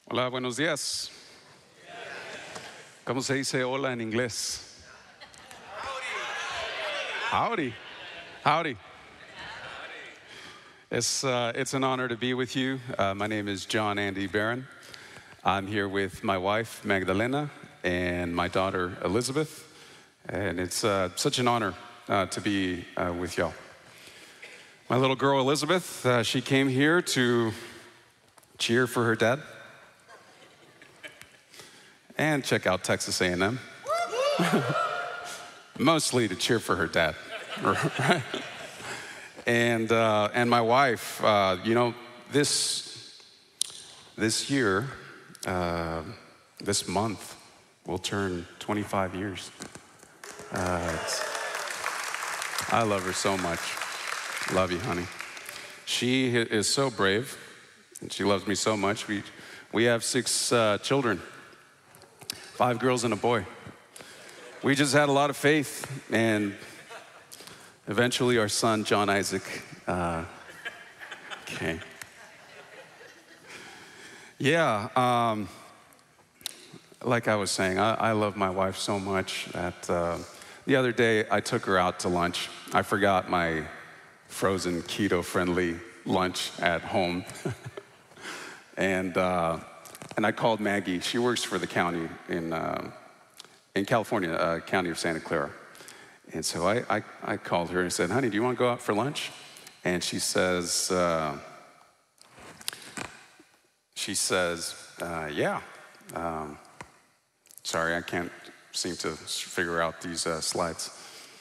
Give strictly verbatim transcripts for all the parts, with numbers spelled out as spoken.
Hola, buenos días. ¿Cómo se dice hola en inglés? Howdy. Howdy. It's, uh, it's an honor to be with you. Uh, my name is John Andy Barron. I'm here with my wife, Magdalena, and my daughter, Elizabeth. And it's uh, such an honor uh, to be uh, with y'all. My little girl, Elizabeth, uh, she came here to cheer for her dad and check out Texas A and M. Mostly to cheer for her dad. and uh, and my wife, uh, you know, this this year, uh, this month, we'll turn twenty-five years. Uh, I love her so much. Love you, honey. She is so brave, and she loves me so much. We we have six uh, children. Five girls and a boy. We just had a lot of faith, and eventually our son, John Isaac, uh, came. Yeah, um, like I was saying, I, I love my wife so much that uh, the other day I took her out to lunch. I forgot my frozen keto-friendly lunch at home. and uh, and I called Maggie. She works for the county in uh, in California, uh, county of Santa Clara. And so I, I, I called her and said, honey, do you want to go out for lunch? And she says, uh, she says, uh, yeah. Um, sorry, I can't seem to figure out these uh, slides.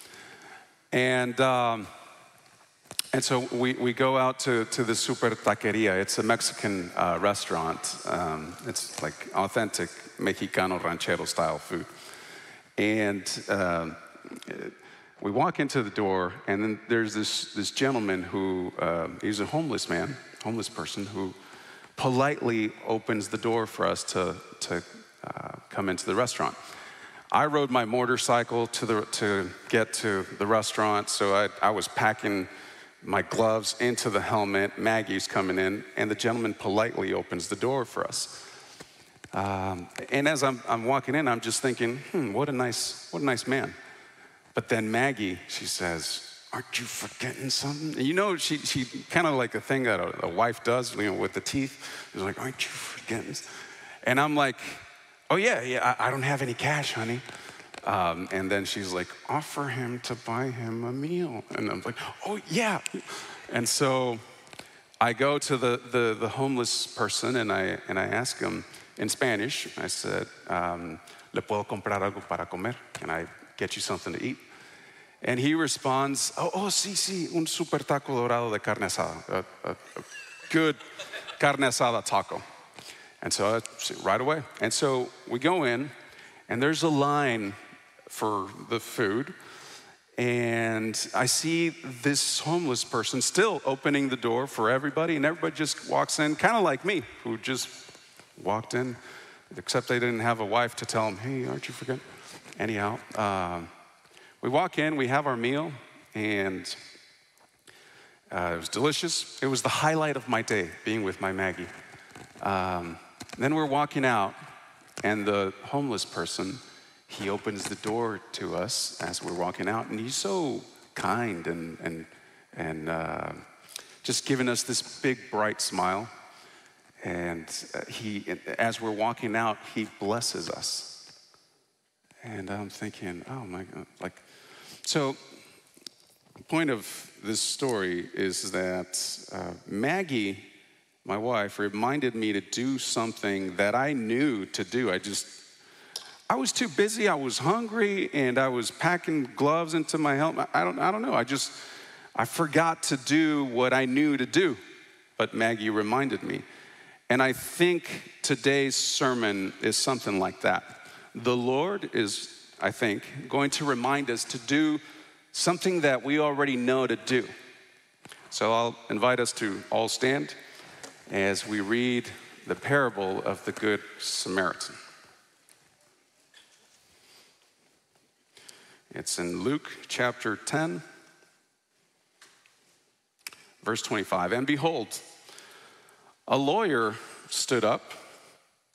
And um, and so we, we go out to, to the Super Taqueria. It's a Mexican uh, restaurant. Um, it's like authentic Mexicano ranchero style food. And uh, we walk into the door, and then there's this, this gentleman who, uh, he's a homeless man, homeless person, who politely opens the door for us to, to uh, come into the restaurant. I rode my motorcycle to, the, to get to the restaurant, so I, I was packing my gloves into the helmet. Maggie's coming in, and the gentleman politely opens the door for us. Um, and as I'm, I'm walking in, I'm just thinking, hmm, what a nice, what a nice man. But then Maggie, she says, aren't you forgetting something? And you know, she, she kind of like a thing that a, a wife does, you know, with the teeth. She's like, aren't you forgetting? And I'm like, oh yeah, yeah, I, I don't have any cash, honey. Um, and then she's like, offer him to buy him a meal. And I'm like, oh yeah. And so I go to the, the, the homeless person, and I, and I ask him, in Spanish, I said, um, ¿Le puedo comprar algo para comer? Can I get you something to eat? And he responds, oh, oh sí, sí, un super taco dorado de carne asada. A, a, a good carne asada taco. And so I said, right away. And so we go in, and there's a line for the food. And I see this homeless person still opening the door for everybody, and everybody just walks in, kind of like me, who just walked in, except they didn't have a wife to tell them, hey, aren't you forgetting? Anyhow, uh, we walk in, we have our meal, and uh, it was delicious. It was the highlight of my day, being with my Maggie. Um, then we're walking out, and the homeless person, he opens the door to us as we're walking out, and he's so kind and, and, and uh, just giving us this big, bright smile. And he, as we're walking out, he blesses us. And I'm thinking, oh my God, like, so the point of this story is that uh, Maggie, my wife, reminded me to do something that I knew to do. I just, I was too busy, I was hungry, and I was packing gloves into my helmet. I don't, I don't know, I just, I forgot to do what I knew to do. But Maggie reminded me. And I think today's sermon is something like that. The Lord is, I think, going to remind us to do something that we already know to do. So I'll invite us to all stand as we read the parable of the Good Samaritan. It's in Luke chapter ten, verse twenty-five. And behold, a lawyer stood up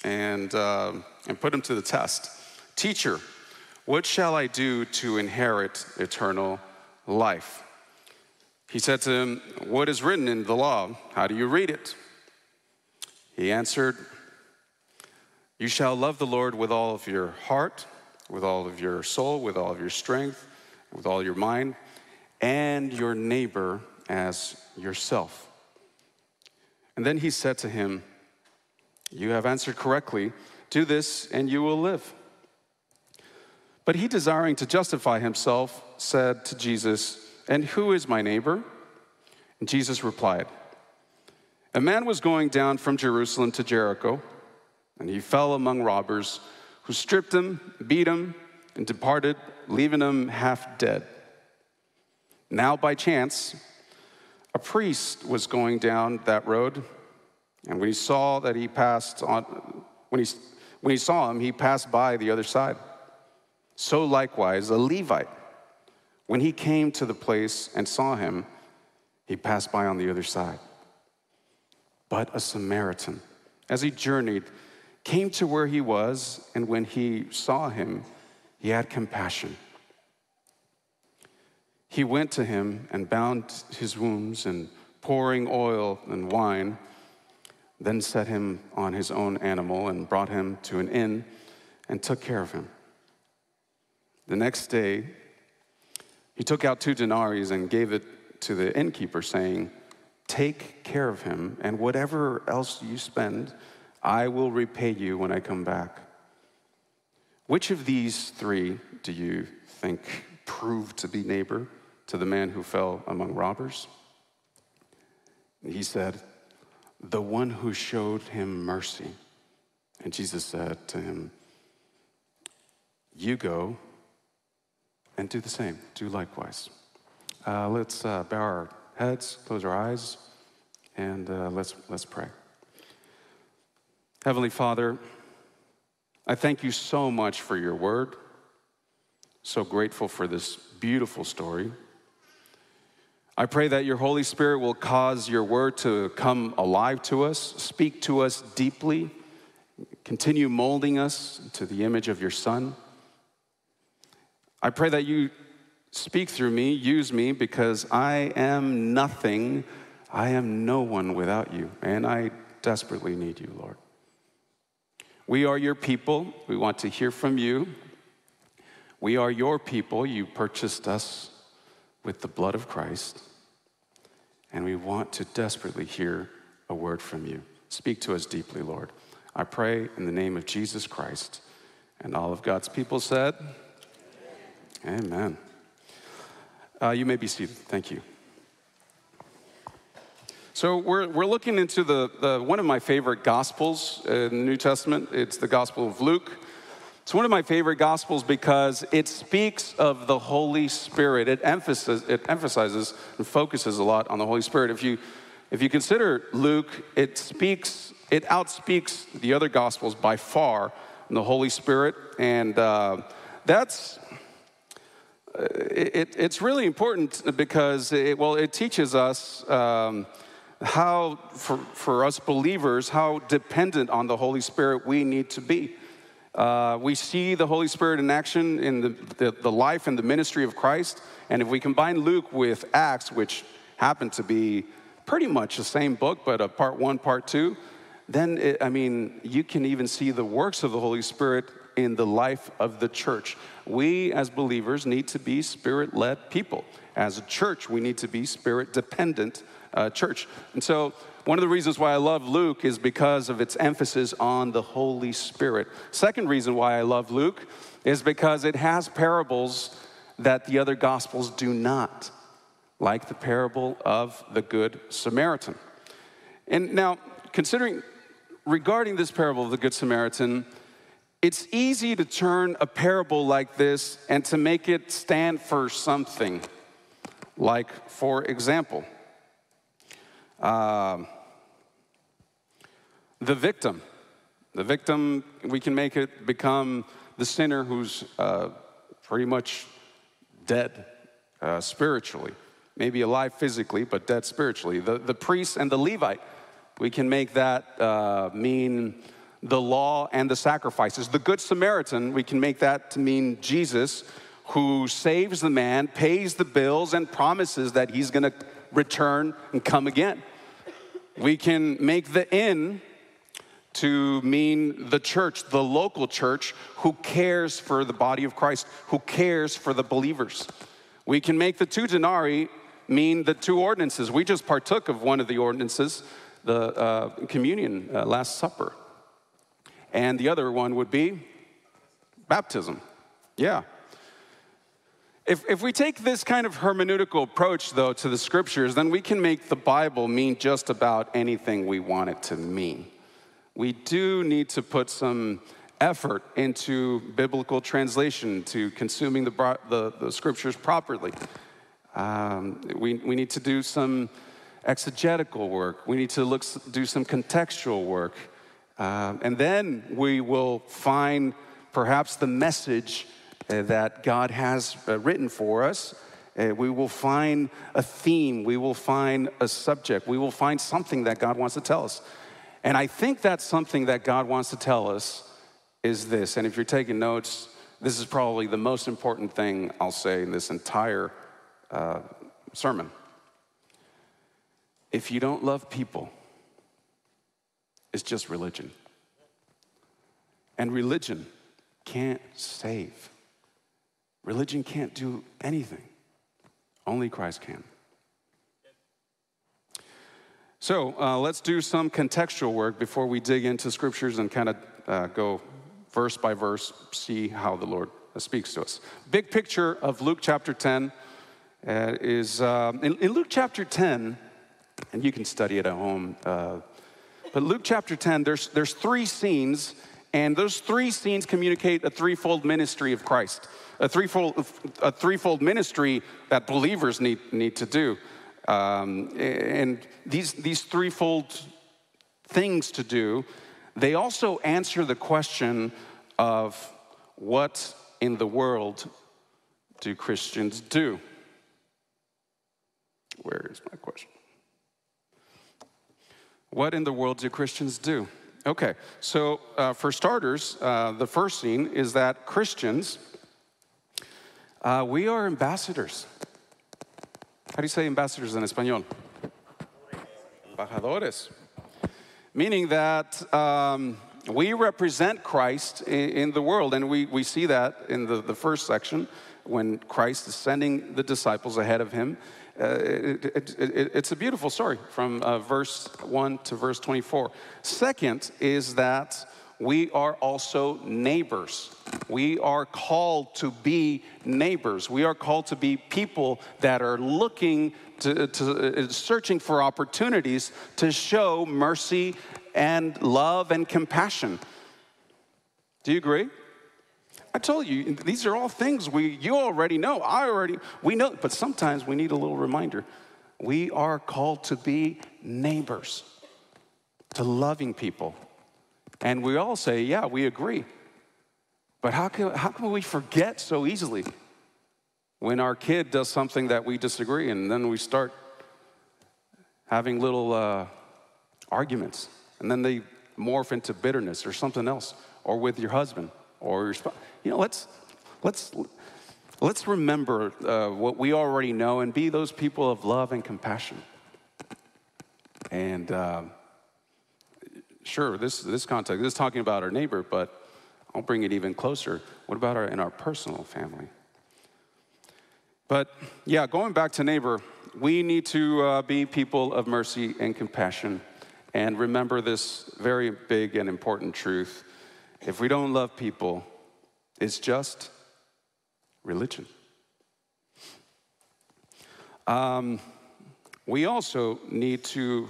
and, uh, and put him to the test. Teacher, what shall I do to inherit eternal life? He said to him, what is written in the law? How do you read it? He answered, you shall love the Lord with all of your heart, with all of your soul, with all of your strength, with all your mind, and your neighbor as yourself. And then he said to him, you have answered correctly. Do this and you will live. But he, desiring to justify himself, said to Jesus, and who is my neighbor? And Jesus replied, a man was going down from Jerusalem to Jericho, and he fell among robbers, who stripped him, beat him, and departed, leaving him half dead. Now by chance, a priest was going down that road, and when he saw that he passed on, when he, when he saw him, he passed by the other side. So likewise, a Levite, when he came to the place and saw him, he passed by on the other side. But a Samaritan, as he journeyed, came to where he was, and when he saw him, he had compassion. He went to him and bound his wounds, and pouring oil and wine, then set him on his own animal and brought him to an inn and took care of him. The next day, he took out two denarii and gave it to the innkeeper, saying, take care of him, and whatever else you spend, I will repay you when I come back. Which of these three do you think proved to be neighbor to the man who fell among robbers? And he said, the one who showed him mercy. And Jesus said to him, you go and do the same, do likewise. Uh, let's uh, bow our heads, close our eyes, and uh, let's, let's pray. Heavenly Father, I thank you so much for your word. So grateful for this beautiful story. I pray that your Holy Spirit will cause your word to come alive to us, speak to us deeply, continue molding us to the image of your Son. I pray that you speak through me, use me, because I am nothing, I am no one without you, and I desperately need you, Lord. We are your people. We want to hear from you. We are your people. You purchased us with the blood of Christ, and we want to desperately hear a word from you. Speak to us deeply, Lord. I pray in the name of Jesus Christ, and all of God's people said, amen. Uh, you may be seated. Thank you. So we're, we're looking into the, the one of my favorite Gospels in the New Testament. It's the Gospel of Luke. It's one of my favorite Gospels because it speaks of the Holy Spirit. It emphasizes, it emphasizes and focuses a lot on the Holy Spirit. If you, if you consider Luke, it speaks, it outspeaks the other Gospels by far in the Holy Spirit. And uh, that's, it, it's really important because, it, well, it teaches us um, how, for, for us believers, how dependent on the Holy Spirit we need to be. Uh, we see the Holy Spirit in action in the, the, the life and the ministry of Christ. And if we combine Luke with Acts, which happen to be pretty much the same book, but a part one, part two, then, it, I mean, you can even see the works of the Holy Spirit in the life of the church. We, as believers, need to be Spirit-led people. As a church, we need to be Spirit-dependent uh, church. And so one of the reasons why I love Luke is because of its emphasis on the Holy Spirit. Second reason why I love Luke is because it has parables that the other Gospels do not, like the parable of the Good Samaritan. And now, considering, regarding this parable of the Good Samaritan, it's easy to turn a parable like this and to make it stand for something. Like, for example, um, the victim. The victim, we can make it become the sinner who's uh, pretty much dead uh, spiritually. Maybe alive physically, but dead spiritually. The, the priest and the Levite, we can make that uh, mean the law and the sacrifices. The Good Samaritan, we can make that to mean Jesus, who saves the man, pays the bills, and promises that he's going to return and come again. We can make the inn to mean the church, the local church, who cares for the body of Christ, who cares for the believers. We can make the two denarii mean the two ordinances. We just partook of one of the ordinances, the uh, communion, uh, Last Supper. And the other one would be baptism. Yeah. If, if we take this kind of hermeneutical approach, though, to the scriptures, then we can make the Bible mean just about anything we want it to mean. We do need to put some effort into biblical translation, to consuming the, the, the scriptures properly. Um, we, we need to do some exegetical work. We need to look, do some contextual work. Uh, and then we will find perhaps the message uh, that God has uh, written for us. Uh, we will find a theme. We will find a subject. We will find something that God wants to tell us. And I think that's something that God wants to tell us is this. And if you're taking notes, this is probably the most important thing I'll say in this entire uh, sermon. If you don't love people, it's just religion. And religion can't save. Religion can't do anything. Only Christ can. So uh, let's do some contextual work before we dig into scriptures and kind of uh, go verse by verse, see how the Lord speaks to us. Big picture of Luke chapter ten uh, is, uh, in, in Luke chapter ten, and you can study it at home, uh, but Luke chapter ten, there's, there's three scenes, and those three scenes communicate a threefold ministry of Christ, a threefold, a threefold ministry that believers need, need to do. Um, and these, these threefold things to do, they also answer the question of what in the world do Christians do? Where is my question? What in the world do Christians do? Okay, so uh, for starters, uh, the first scene is that Christians, uh, we are ambassadors. How do you say ambassadors in Espanol? Embajadores. Meaning that um, we represent Christ in, in the world, and we, we see that in the, the first section when Christ is sending the disciples ahead of him. Uh, it, it, it, it's a beautiful story from uh, verse one to verse twenty-four. Second is that we are also neighbors. We are called to be neighbors. We are called to be people that are looking to, to searching for opportunities to show mercy and love and compassion. Do you agree? I told you, these are all things we you already know. I already, we know, but sometimes we need a little reminder. We are called to be neighbors, to loving people. And we all say, yeah, we agree. But how can, how can we forget so easily when our kid does something that we disagree, and then we start having little uh, arguments, and then they morph into bitterness or something else, or with your husband or your spouse. You know, let's let's let's remember uh, what we already know and be those people of love and compassion. And uh, sure, this this context, this is talking about our neighbor, but I'll bring it even closer. What about our in our personal family? But yeah, going back to neighbor, we need to uh, be people of mercy and compassion, and remember this very big and important truth. If we don't love people, it's just religion. Um, we also need to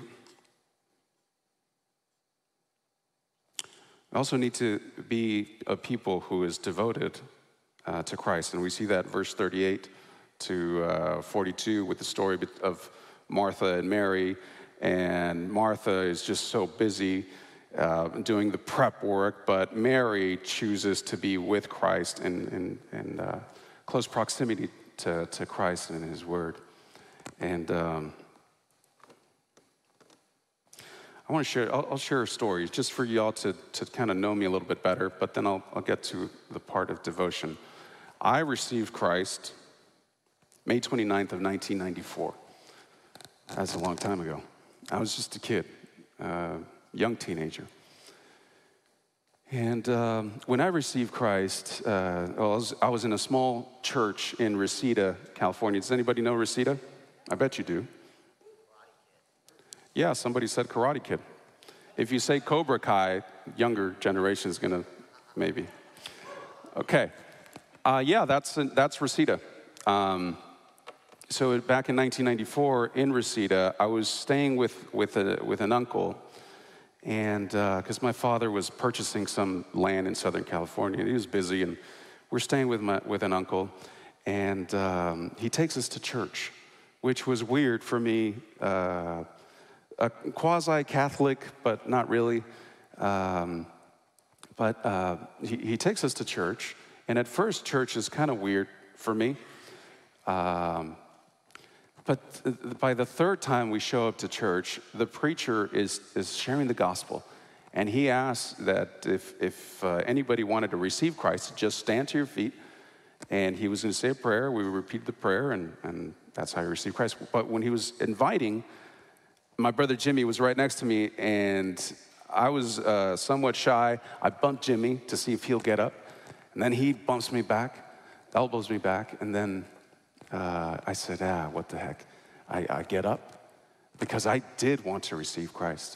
also need to be a people who is devoted uh, to Christ, and we see that verse thirty-eight to uh, forty-two with the story of Martha and Mary. And Martha is just so busy uh, doing the prep work, but Mary chooses to be with Christ in, in, in uh, close proximity to, to Christ and his word. And um, I I want to share, I'll, I'll share a story just for y'all to, to kind of know me a little bit better, but then I'll, I'll get to the part of devotion. I received Christ May twenty-ninth of nineteen ninety-four. That's a long time ago. I was just a kid, uh, young teenager. And um, when I received Christ, uh, I, was, I was in a small church in Reseda, California. Does anybody know Reseda? I bet you do. Yeah, somebody said Karate Kid. If you say Cobra Kai, younger generation is gonna, maybe. Okay, uh, yeah, that's that's Reseda. Um, so back in nineteen ninety-four in Reseda, I was staying with with a with an uncle, and because uh, my father was purchasing some land in Southern California, and he was busy, and we're staying with my with an uncle, and um, he takes us to church, which was weird for me. Uh, A quasi-Catholic, but not really. Um, but uh, he, he takes us to church, and at first, church is kind of weird for me. Um, but th- by the third time we show up to church, the preacher is is sharing the gospel, and he asks that if if uh, anybody wanted to receive Christ, just stand to your feet, and he was going to say a prayer. We would repeat the prayer, and and that's how you receive Christ. But when he was inviting, my brother Jimmy was right next to me, and I was uh, somewhat shy. I bumped Jimmy to see if he'll get up, and then he bumps me back, elbows me back, and then uh, I said, ah, what the heck? I, I get up, because I did want to receive Christ,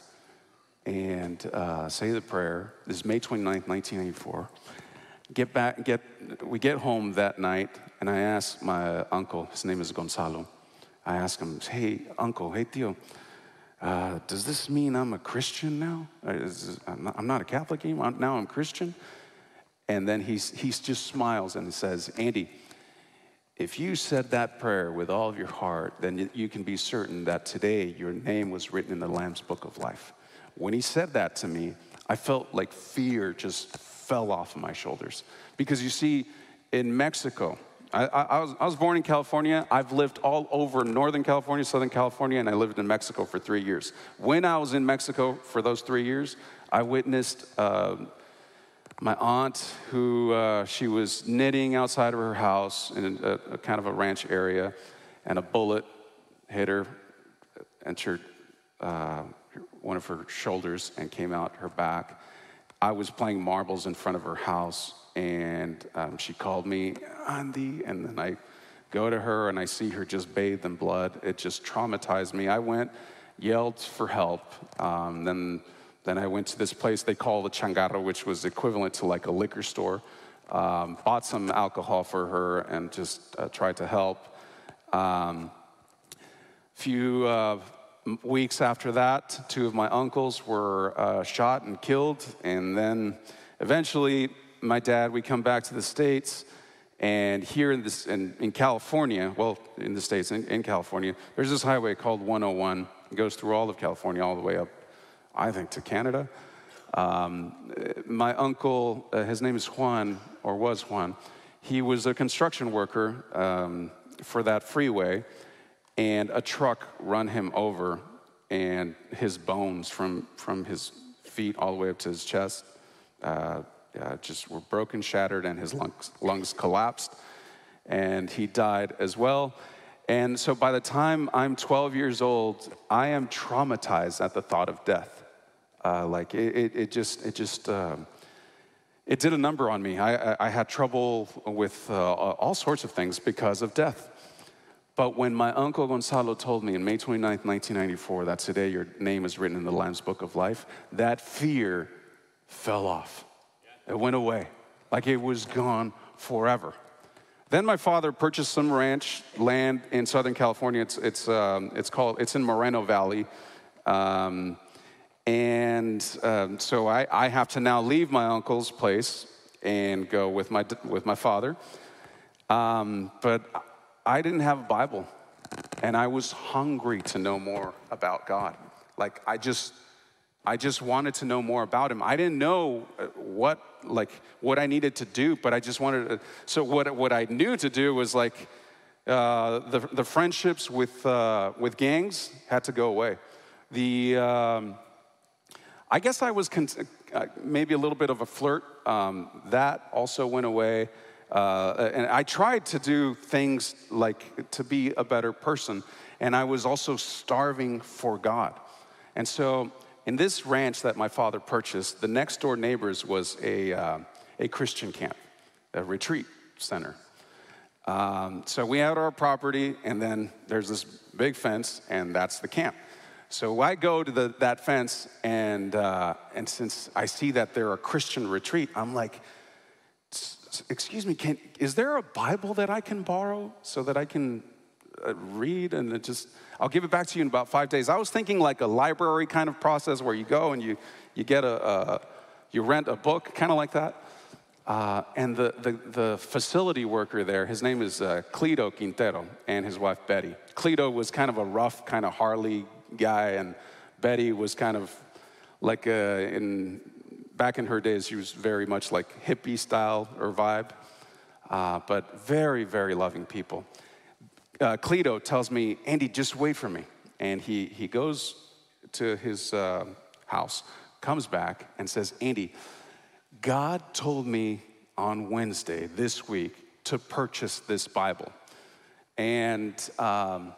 and uh, say the prayer. This is May twenty-ninth, nineteen ninety-four. Get back, get, we get home that night, and I asked my uncle, his name is Gonzalo, I asked him, hey, uncle, hey, tío, Uh, does this mean I'm a Christian now? Is, I'm, not, I'm not a Catholic anymore. Now I'm Christian? And then he's, he just smiles and says, Andy, if you said that prayer with all of your heart, then you can be certain that today your name was written in the Lamb's Book of Life. When he said that to me, I felt like fear just fell off of my shoulders. Because you see, in Mexico, I, I, I, was, I was born in California. I've lived all over Northern California, Southern California, and I lived in Mexico for three years. When I was in Mexico for those three years, I witnessed uh, my aunt who, uh, she was knitting outside of her house in a, a kind of a ranch area, and a bullet hit her, entered uh, one of her shoulders and came out her back. I was playing marbles in front of her house, and um, she called me, Andy, and then I go to her and I see her just bathed in blood. It just traumatized me. I went, yelled for help. Um, then, then I went to this place they call the Changarro, which was equivalent to like a liquor store. Um, bought some alcohol for her and just uh, tried to help. Um, few uh, weeks after that, two of my uncles were uh, shot and killed, and then eventually, my dad, we come back to the States, and here in, this, in, in California, well, in the States, in, in California, there's this highway called one oh one. It goes through all of California, all the way up, I think, to Canada. Um, my uncle, uh, his name is Juan, or was Juan. He was a construction worker um, for that freeway, and a truck run him over, and his bones from, from his feet all the way up to his chest uh, Uh, just were broken, shattered, and his lungs, lungs collapsed, and he died as well. And so by the time I'm twelve years old, I am traumatized at the thought of death. Uh, like it, it, it just, it just, uh, it did a number on me. I, I, I had trouble with uh, all sorts of things because of death. But when my uncle Gonzalo told me on May twenty-ninth, nineteen ninety-four, that today your name is written in the Lamb's Book of Life, that fear fell off. It went away, like it was gone forever. Then my father purchased some ranch land in Southern California. It's it's um, it's called it's in Moreno Valley, um, and um, so I, I have to now leave my uncle's place and go with my with my father. Um, but I didn't have a Bible, and I was hungry to know more about God. Like I just. I just wanted to know more about him. I didn't know what, like, what I needed to do, but I just wanted to. So what, what I knew to do was like, uh, the the friendships with uh, with gangs had to go away. The um, I guess I was con- uh, maybe a little bit of a flirt. Um, that also went away. Uh, and I tried to do things like to be a better person. And I was also starving for God. And so in this ranch that my father purchased, the next door neighbors was a, uh, a Christian camp, a retreat center. Um, so we had our property, and then there's this big fence, and that's the camp. So I go to the, that fence, and uh, and since I see that they're a Christian retreat, I'm like, excuse me, can, is there a Bible that I can borrow so that I can uh, read and it just, I'll give it back to you in about five days. I was thinking like a library kind of process where you go and you, you get a, a you rent a book, kind of like that. Uh, and the, the, the facility worker there, his name is uh, Cleto Quintero, and his wife Betty. Cleto was kind of a rough, kind of Harley guy, and Betty was kind of like a, in back in her days, she was very much like hippie style or vibe, uh, but very, very loving people. Uh, Cleto tells me, Andy, just wait for me. And he, he goes to his uh, house, comes back and says, Andy, God told me on Wednesday this week to purchase this Bible. And um,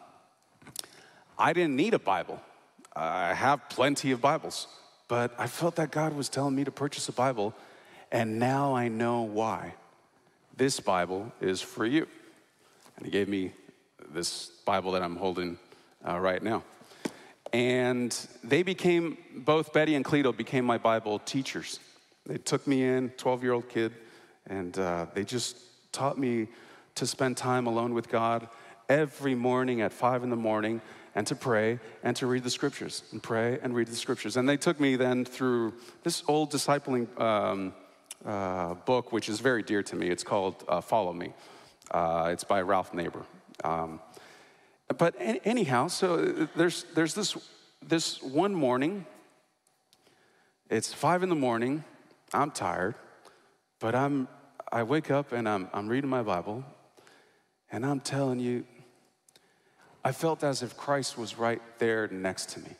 I didn't need a Bible. I have plenty of Bibles. But I felt that God was telling me to purchase a Bible, and now I know why. This Bible is for you. And he gave me this Bible that I'm holding uh, right now. And they became, both Betty and Cleto became my Bible teachers. They took me in, twelve-year-old kid, and uh, they just taught me to spend time alone with God every morning at five in the morning, and to pray and to read the scriptures, and pray and read the scriptures. And they took me then through this old discipling um, uh, book, which is very dear to me. It's called uh, Follow Me. Uh, it's by Ralph Neighbor. Um, but any, anyhow, so there's there's this this one morning. It's five in the morning. I'm tired, but I'm I wake up and I'm I'm reading my Bible, and I'm telling you, I felt as if Christ was right there next to me.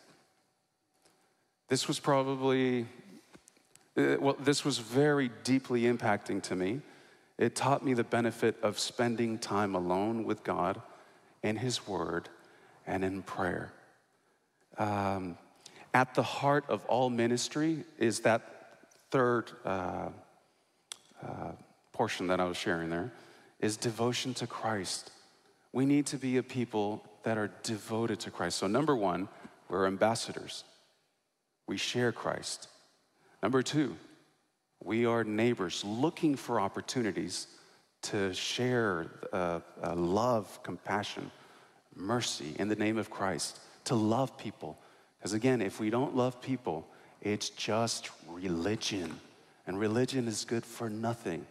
This was probably, well, this was very deeply impacting to me. It taught me the benefit of spending time alone with God in His Word and in prayer. Um, at the heart of all ministry is that third uh, uh, portion that I was sharing there, is devotion to Christ. We need to be a people that are devoted to Christ. So number one, we're ambassadors. We share Christ. Number two, we are neighbors looking for opportunities to share uh, uh, love, compassion, mercy in the name of Christ, to love people. Because again, if we don't love people, it's just religion. And religion is good for nothing.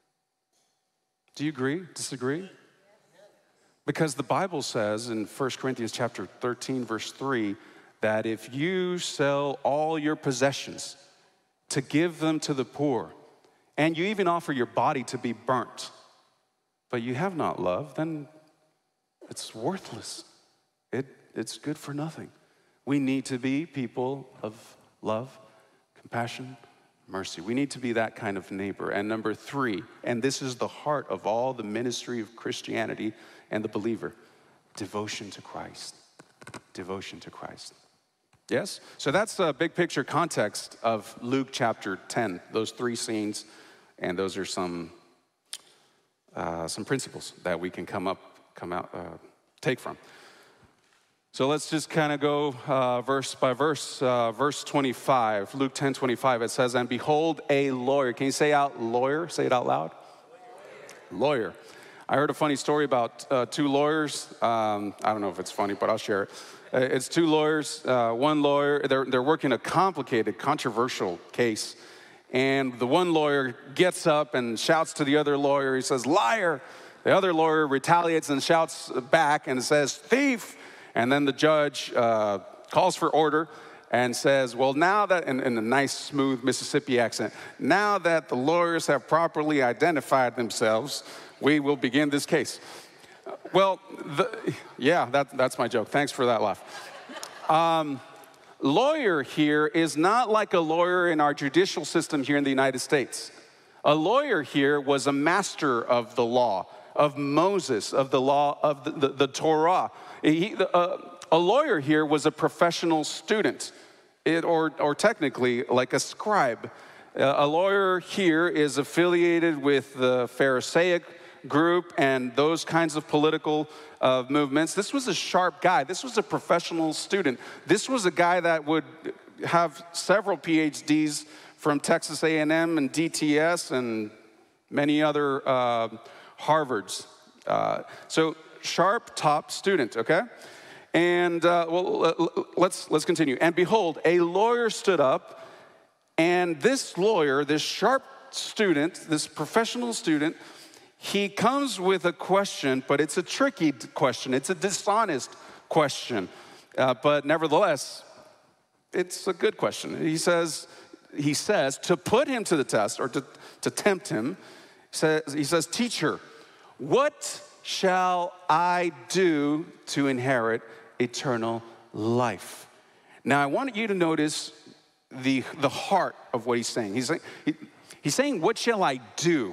Do you agree? Disagree? Because the Bible says in First Corinthians chapter thirteen, verse three, that if you sell all your possessions to give them to the poor, and you even offer your body to be burnt, but you have not love, then it's worthless. It, it's good for nothing. We need to be people of love, compassion, mercy. We need to be that kind of neighbor. And number three, and this is the heart of all the ministry of Christianity and the believer, devotion to Christ. Devotion to Christ. Yes? So that's a big picture context of Luke chapter ten, those three scenes, and those are some uh, some principles that we can come up, come out, uh, take from. So let's just kind of go uh, verse by verse. Uh, verse twenty-five, Luke ten twenty-five, it says, and behold, a lawyer. Can you say out lawyer? Say it out loud. Lawyer. Lawyer. I heard a funny story about uh, two lawyers. Um, I don't know if it's funny, but I'll share it. Uh, it's two lawyers. Uh, one lawyer, they're, they're working a complicated, controversial case. And the one lawyer gets up and shouts to the other lawyer. He says, liar. The other lawyer retaliates and shouts back and says, thief. And then the judge uh, calls for order and says, well, now that, in, in a nice, smooth Mississippi accent, now that the lawyers have properly identified themselves, we will begin this case. Uh, well, the, yeah, that, that's my joke. Thanks for that laugh. Um, Lawyer here is not like a lawyer in our judicial system here in the United States. A lawyer here was a master of the law, of Moses, of the law, of the, the, the Torah. He, uh, a lawyer here was a professional student, it, or, or technically like a scribe. Uh, a lawyer here is affiliated with the Pharisaic group and those kinds of political uh, movements. This was a sharp guy. This was a professional student. This was a guy that would have several P H Ds from Texas A and M and D T S and many other uh, Harvards. Uh, so sharp, top student, okay? And uh, well, let's let's continue. And behold, a lawyer stood up, and this lawyer, this sharp student, this professional student, he comes with a question, but it's a tricky question. It's a dishonest question, uh, but nevertheless, it's a good question. He says, he says to put him to the test or to, to tempt him. Says, he says, "Teacher, what shall I do to inherit eternal life?" Now, I want you to notice the, the heart of what he's saying. He's, like, he, he's saying, what shall I do?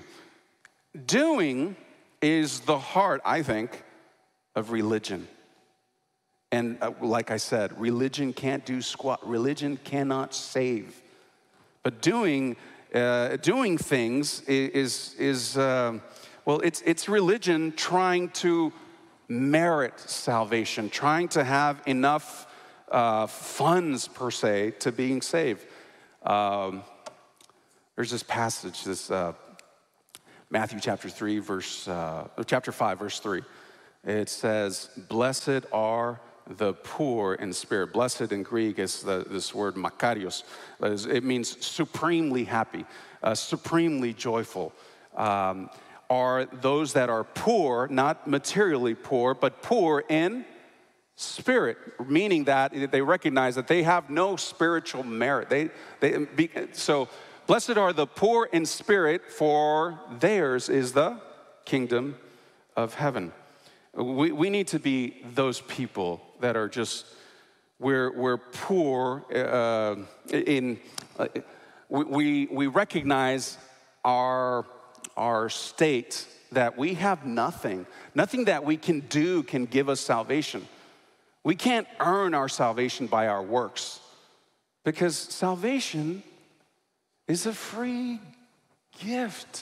Doing is the heart, I think, of religion. And uh, like I said, religion can't do squat. Religion cannot save. But doing, uh, doing things is, is uh, well, it's, it's religion trying to merit salvation, trying to have enough uh, funds, per se, to being saved. Um, there's this passage, this uh, Matthew chapter three, verse, uh, chapter five, verse three. It says, "Blessed are the poor in spirit." Blessed in Greek is the, this word makarios. It means supremely happy, uh, supremely joyful. Um, are those that are poor, not materially poor, but poor in spirit, meaning that they recognize that they have no spiritual merit. They, they, be, so, blessed are the poor in spirit, for theirs is the kingdom of heaven. We, we need to be those people that are just, we're, we're poor uh, in, uh, we, we recognize our, our state that we have nothing. Nothing that we can do can give us salvation. We can't earn our salvation by our works, because salvation is a free gift.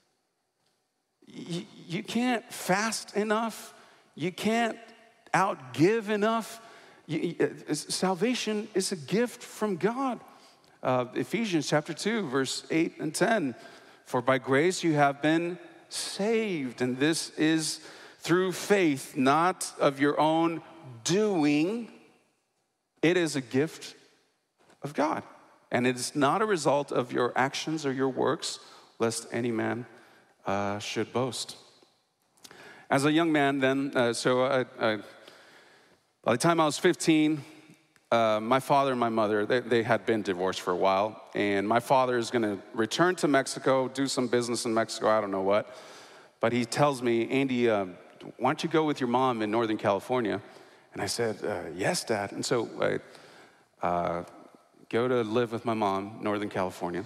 You, you can't fast enough. You can't outgive enough. You, uh, salvation is a gift from God. Uh, Ephesians chapter two, verse eight and ten. "For by grace you have been saved, and this is through faith, not of your own doing. It is a gift of God. And it is not a result of your actions or your works, lest any man uh, should boast." As a young man then, uh, so I, I, by the time I was fifteen, uh, my father and my mother, they, they had been divorced for a while. And my father is going to return to Mexico, do some business in Mexico, I don't know what. But he tells me, "Andy, uh, why don't you go with your mom in Northern California?" And I said, uh, "Yes, Dad." And so I uh, go to live with my mom, Northern California.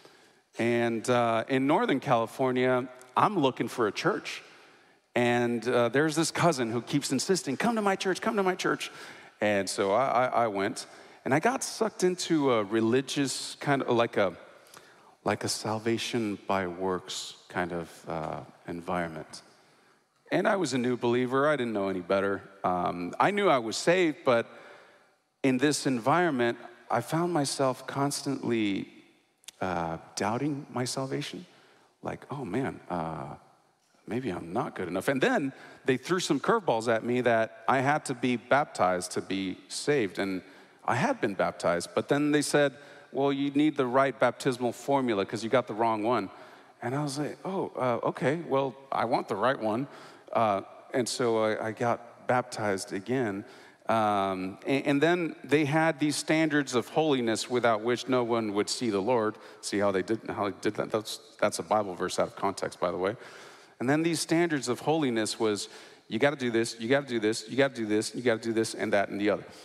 And uh, in Northern California, I'm looking for a church. And uh, there's this cousin who keeps insisting, "Come to my church, come to my church." And so I, I, I went, and I got sucked into a religious kind of like a, like a salvation by works kind of uh, environment. And I was a new believer. I didn't know any better. Um, I knew I was saved, but in this environment, I found myself constantly uh, doubting my salvation. Like, oh man, uh, maybe I'm not good enough. And then they threw some curveballs at me that I had to be baptized to be saved. And I had been baptized, but then they said, "Well, you need the right baptismal formula because you got the wrong one." And I was like, oh, uh, okay, well, I want the right one. Uh, and so I, I got baptized again. Um, and, and then they had these standards of holiness without which no one would see the Lord. See how they did, how they did that? That's, that's a Bible verse out of context, by the way. And then these standards of holiness was, you got to do this, you got to do this, you got to do this, you got to do this, and that, and the other.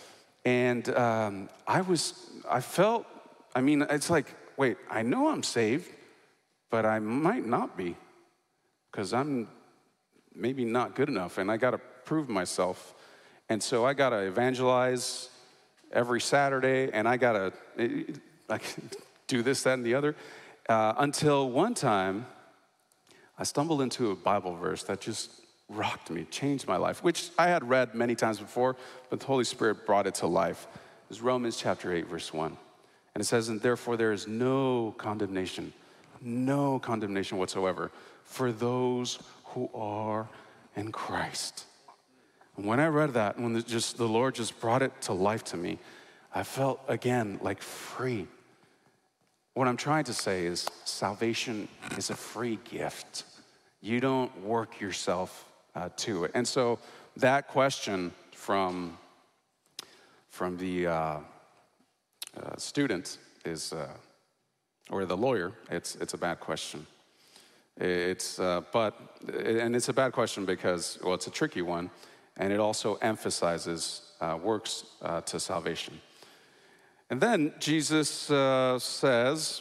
And um, I was, I felt, I mean, it's like, wait, I know I'm saved, but I might not be, because I'm maybe not good enough, and I got to prove myself. And so I got to evangelize every Saturday, and I got to like, do this, that, and the other. Uh, until one time, I stumbled into a Bible verse that just rocked me, changed my life, which I had read many times before, but the Holy Spirit brought it to life. It was Romans chapter eight, verse one. And it says, and therefore there is no condemnation, no condemnation whatsoever for those who are in Christ. And when I read that, when the, just the Lord just brought it to life to me, I felt, again, like free. What I'm trying to say is salvation is a free gift. You don't work yourself uh, to it. And so that question from, from the uh, uh, student is, uh, or the lawyer, it's, it's a bad question. It's, uh, but, and it's a bad question because, well, it's a tricky one, and it also emphasizes uh, works uh, to salvation. And then Jesus uh, says,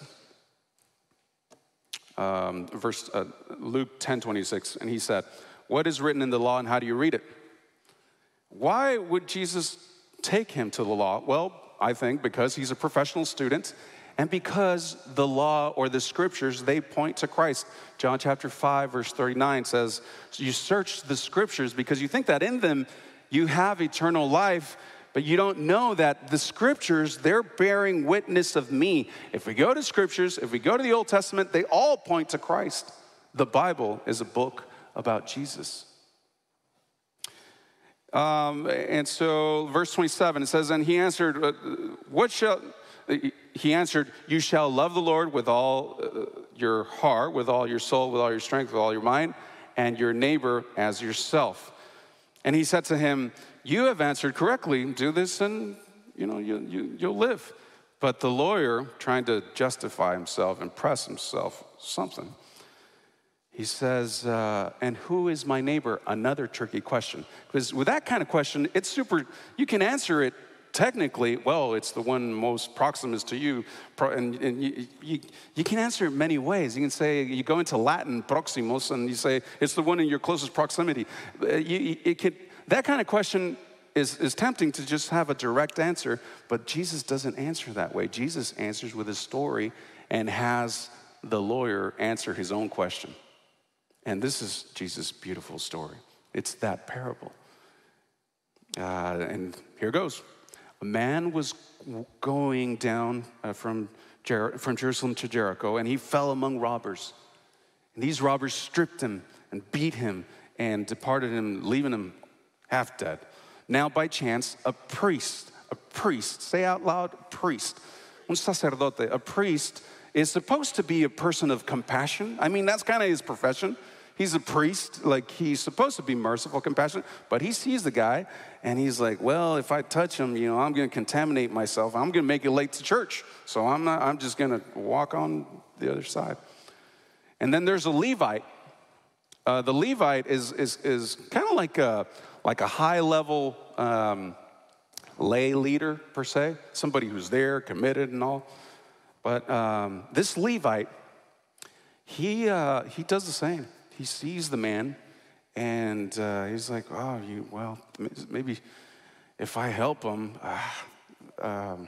um, verse uh, Luke ten twenty-six, and he said, what is written in the law and how do you read it? Why would Jesus take him to the law? Well, I think because he's a professional student and because the law or the scriptures, they point to Christ. John chapter five, verse thirty-nine says, you search the scriptures because you think that in them you have eternal life, but you don't know that the scriptures, they're bearing witness of me. If we go to scriptures, if we go to the Old Testament, they all point to Christ. The Bible is a book about Jesus. Um, and so verse twenty-seven, it says, and he answered, what shall, he answered, you shall love the Lord with all uh, your heart, with all your soul, with all your strength, with all your mind, and your neighbor as yourself. And he said to him, you have answered correctly. Do this and, you know, you, you, you'll live. But the lawyer, trying to justify himself, impress himself, something, he says, uh, and who is my neighbor? Another tricky question. Because with that kind of question, it's super, you can answer it technically, well, it's the one most proximus to you. And, and you, you, you can answer it many ways. You can say, you go into Latin, proximus, and you say, it's the one in your closest proximity. You, it can, that kind of question is, is tempting to just have a direct answer, but Jesus doesn't answer that way. Jesus answers with a story and has the lawyer answer his own question. And this is Jesus' beautiful story. It's that parable. Uh, and here goes. A man was going down uh, from, Jer- from Jerusalem to Jericho, and he fell among robbers. And these robbers stripped him and beat him and departed him, leaving him half dead. Now, by chance, a priest, a priest, say out loud, priest, un sacerdote, a priest is supposed to be a person of compassion. I mean, that's kind of his profession. He's a priest, like he's supposed to be merciful, compassionate, but he sees the guy and he's like, well, if I touch him, you know, I'm going to contaminate myself. I'm going to make it late to church. So I'm not, I'm just going to walk on the other side. And then there's a Levite. Uh, the Levite is is is kind of like a like a high level um, lay leader per se, somebody who's there, committed and all. But um, this Levite, he uh, he does the same. He sees the man, and uh, he's like, "Oh, you well, maybe if I help him, uh, um,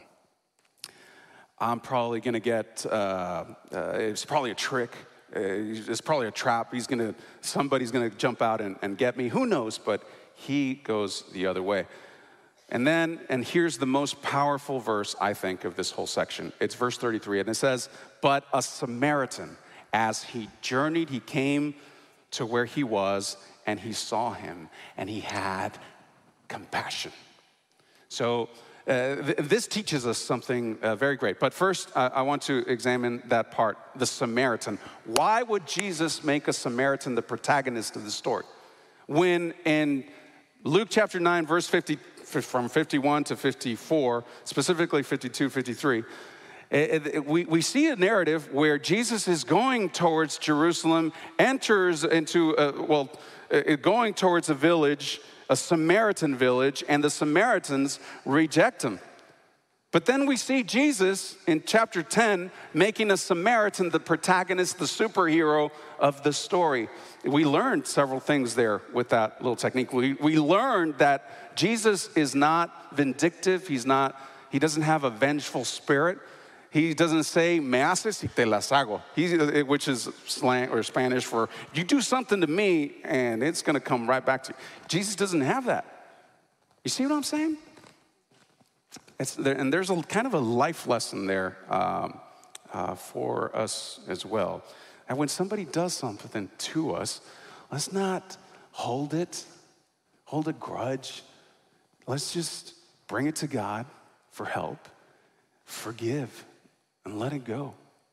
I'm probably gonna get. Uh, uh, it's probably a trick. Uh, it's probably a trap. He's gonna. Somebody's gonna jump out and, and get me. Who knows? But he goes the other way." And then, and here's the most powerful verse, I think, of this whole section. It's verse thirty-three, and it says, "But a Samaritan, as he journeyed, he came to where he was, and he saw him, and he had compassion." So uh, th- this teaches us something uh, very great. But first, uh, I want to examine that part, the Samaritan. Why would Jesus make a Samaritan the protagonist of the story? When in Luke chapter nine, verse fifty, from fifty-one to fifty-four, specifically fifty-two, fifty-three, It, it, we, we see a narrative where Jesus is going towards Jerusalem, enters into, a, well, uh, going towards a village a Samaritan village, and the Samaritans reject him. But then we see Jesus in chapter ten making a Samaritan the protagonist, the superhero of the story. We learned several things there with that little technique. We, we learned that Jesus is not vindictive. He's not, he doesn't have a vengeful spirit. He doesn't say, me haces y te las hago, he, which is slang or Spanish for, you do something to me and it's going to come right back to you. Jesus doesn't have that. You see what I'm saying? It's there, and there's a kind of a life lesson there um, uh, for us as well. And when somebody does something to us, let's not hold it, hold a grudge. Let's just bring it to God for help, forgive, and let it go.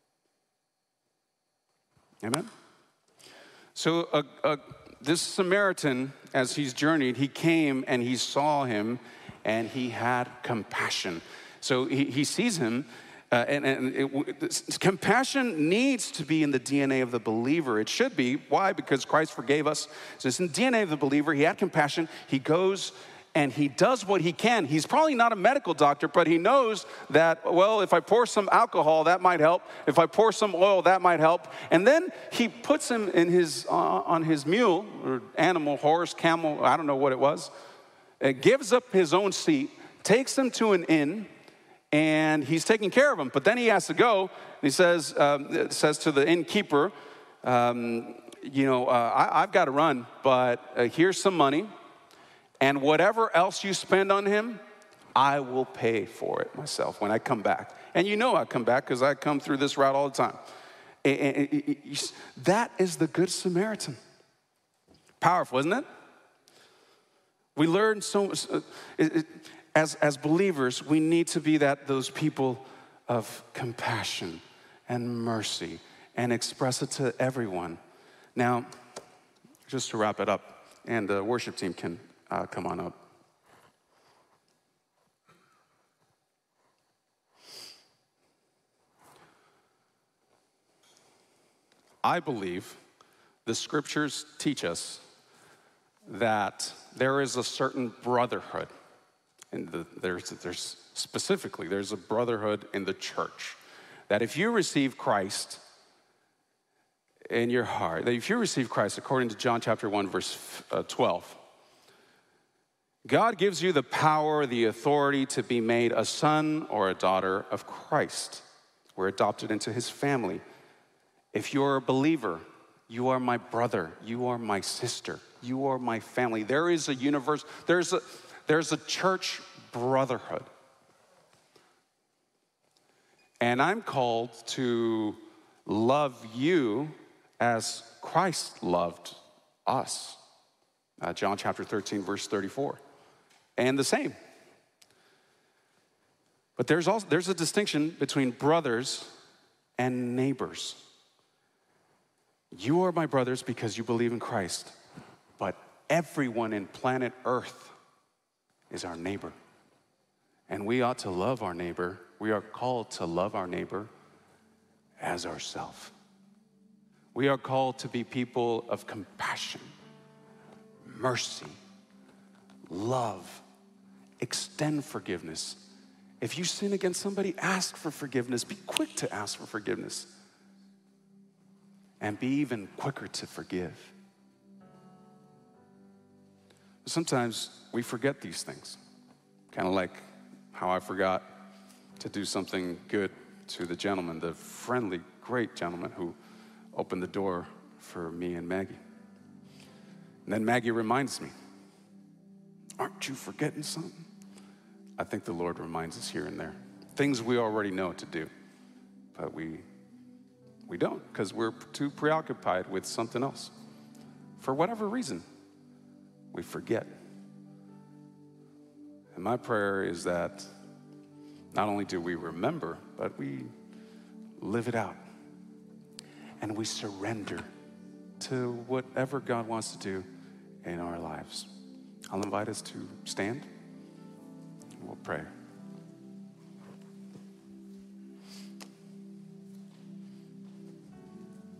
Amen? So uh, uh, this Samaritan, as he's journeyed, he came and he saw him, and he had compassion. So he, he sees him, uh, and, and it, this, compassion needs to be in the D N A of the believer. It should be. Why? Because Christ forgave us. So it's in the D N A of the believer. He had compassion. He goes and he does what he can. He's probably not a medical doctor, but he knows that, well, if I pour some alcohol, that might help. If I pour some oil, that might help. And then he puts him in his, uh, on his mule, or animal, horse, camel, I don't know what it was. It gives up his own seat, takes him to an inn, and he's taking care of him. But then he has to go, and he says, um, says to the innkeeper, um, you know, uh, I, I've got to run, but uh, here's some money, and whatever else you spend on him, I will pay for it myself when I come back. And you know I come back because I come through this route all the time. And, and, and, that is the Good Samaritan. Powerful, isn't it? We learn so much. Uh, it, it, as, as believers, we need to be that those people of compassion and mercy and express it to everyone. Now, just to wrap it up, and the worship team can uh, come on up. I believe the scriptures teach us that there is a certain brotherhood, and the, there's, there's specifically, there's a brotherhood in the church, that if you receive Christ in your heart, that if you receive Christ, according to John chapter one, verse twelve, God gives you the power, the authority to be made a son or a daughter of Christ. We're adopted into his family. If you're a believer, you are my brother, you are my sister, you are my family. There is a universe, there's a, there's a church brotherhood. And I'm called to love you as Christ loved us. Uh, John chapter thirteen, verse thirty-four. And the same. But there's also there's a distinction between brothers and neighbors. You are my brothers because you believe in Christ, but everyone in planet Earth is our neighbor. And we ought to love our neighbor. We are called to love our neighbor as ourselves. We are called to be people of compassion, mercy, love, extend forgiveness. If you sin against somebody, ask for forgiveness. Be quick to ask for forgiveness. And be even quicker to forgive. Sometimes we forget these things. Kind of like how I forgot to do something good to the gentleman, the friendly, great gentleman who opened the door for me and Maggie. And then Maggie reminds me, aren't you forgetting something? I think the Lord reminds us here and there. Things we already know to do, but we we don't because we're too preoccupied with something else. For whatever reason, we forget. And my prayer is that not only do we remember, but we live it out. And we surrender to whatever God wants to do in our lives. I'll invite us to stand. We'll pray.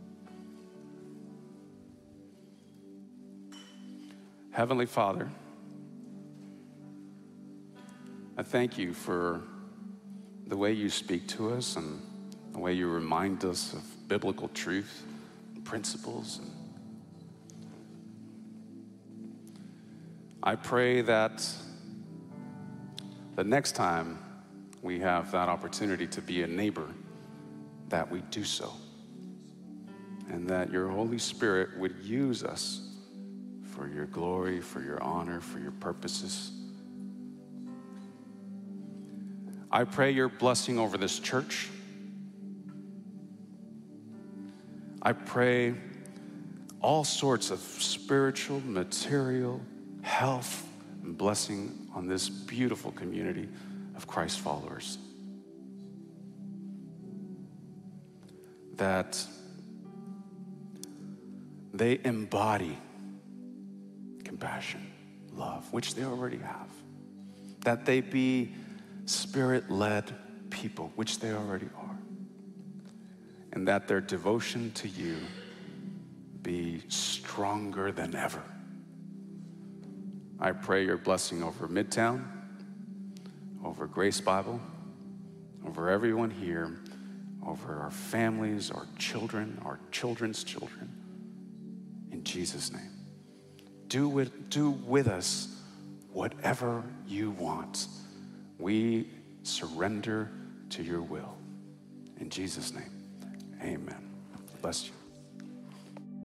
Heavenly Father, thank you for the way you speak to us and the way you remind us of biblical truth, and principles. And I pray that the next time we have that opportunity to be a neighbor, that we do so. And that your Holy Spirit would use us for your glory, for your honor, for your purposes. I pray your blessing over this church. I pray all sorts of spiritual, material, health, and blessing on this beautiful community of Christ followers. That they embody compassion, love, which they already have. That they be Spirit-led people, which they already are. And that their devotion to you be stronger than ever. I pray your blessing over Midtown, over Grace Bible, over everyone here, over our families, our children, our children's children. In Jesus' name. Do with, do with us whatever you want. We surrender to your will. In Jesus' name, amen. Bless you.